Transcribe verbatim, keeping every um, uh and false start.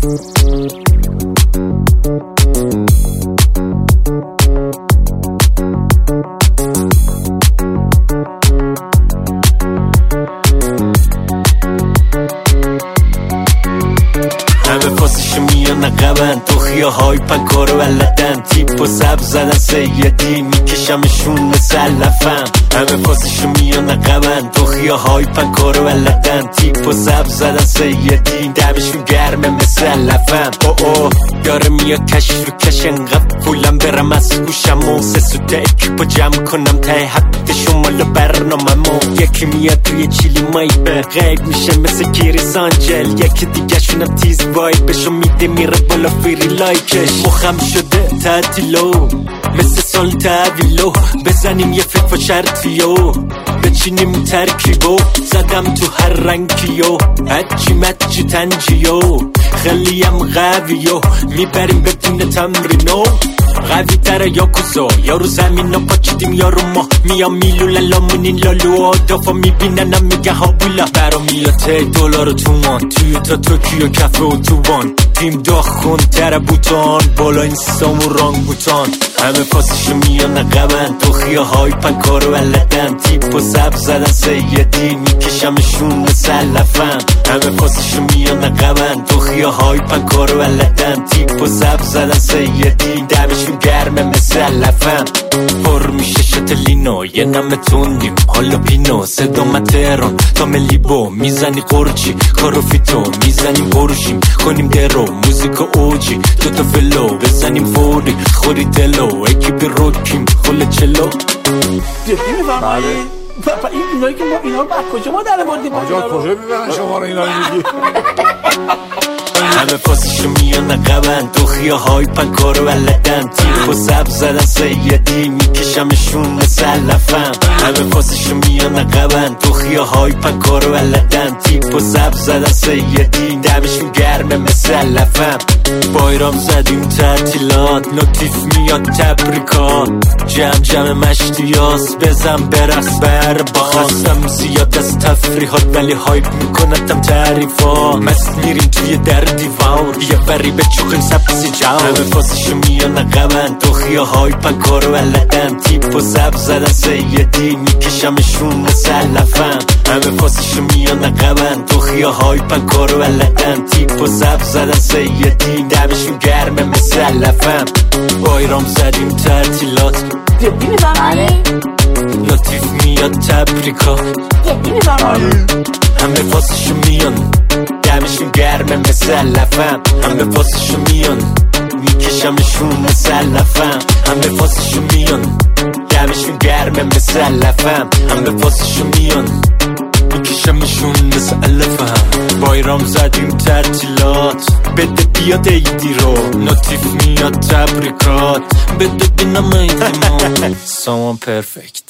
همه فاسشو میان عقبن تو خیاهای پن کارو بلدن تیپ و سب زدن سیدی میکشمشون مثل لفم همه فاسشو میان عقبن تو خیاهای پن کارو بلدن تیپ و سب زدن سیدی دمشون گرمه مثل لفم او او داره میاد کش رو کش انقدر پولم برم از گوشم و سه سوته اکیپا جمع کنم ته حد شمال برناممو یکی میاد توی چیلی مایبه غیب میشه مثل گیری سانجل یکی دیگه شونم تیز وایبشو میده میره بالا فیری لایکش مخم شده تعطیلو مثل سال تحویلو بزنیم یه فکر و شرطیو بچینیم ترکیبو زدم تو هر رنگیو هجی مجی تنجیو خیلیم قویو میبریم بدون تمرینو قوی تره یا کزا یارو زمین رو پاچیدیم یارو ما میام میلوله لامونین لالو آدافا میبیننم میگه هابولا برا میاد تی دلار و تومان توی تا توکیو کفه و توبان تیم داخ کن تره بوتان بالا این سامو رانگ بوتان همه پاسشو میان عقبن تو خیاهای پن کارو بلدن تیپ و سب زدن سیدی میکشمشون مثل لفم همه پاسشو میان عقبن تو خیاهای پن کارو بلدن تیپ و سب زدن سیدی دمشون گرمه مثل لفم پر میشه شتلینو یه نم تندیم حالا پینو صدام تهران تا ملیبو میزنی قرچی کارو فیتو میزنیم برشیم کنیم درو موزیک اوجی دوتا فلو بزنیم فوری خوری دلو اکیپی روکیم خل چلو جدی میفرمایی؟ این اینایی که ما اینا رو بعد کجا ما در بردیم آجا کجا میبرن شما رو اینا رو میگی همه پاسشو میان عقبن تو خیاهای پن کارو بلدن تیپ و سب زدن سیدی میکشمشون مثل لفم همه پاسشو میان عقبن تو خیاهای پن کارو بلدن تیپ و سب زدن سیدی دمشون گرمه مثل لفم بایرام زدیم تعطیلات نوتیف میاد تبریکات جمع جمع مشتیاس بزن برقص بر با خستم زیاد از تفریحات ولی هایپ میکنتم تعریفات مست میریم توی در دیوار یه بری به چوخیم سبسی جاو همه پاسشو میان عقبن تو خیاهای پن کارو بلدن تیپ و سب زدن سیدی میکشمشون مثل لفم همه پاسشو میان عقبن تو خیاهای پن کارو بلدن تیپ و سب زدن سیدی دمشون گرمه مثل لفم بایرام زدیم تعطیلات جدی میفرمایی؟ لطیف میاد تبریکات جدی میفرمایی؟ همه پاسشو میان دمشون گرمه مثل لفم همه پاسشو میان میکشمشون مثل لفم همه پاسشو میان دمشون گرمه مثل لفم همه پاسشو میان میکشمشون مثل لفم بایرام زدیم تعطیلات بده بیاد ایدی رو نوتیف میاد تبریکات بده بینم ایدی ما سامان پرفکت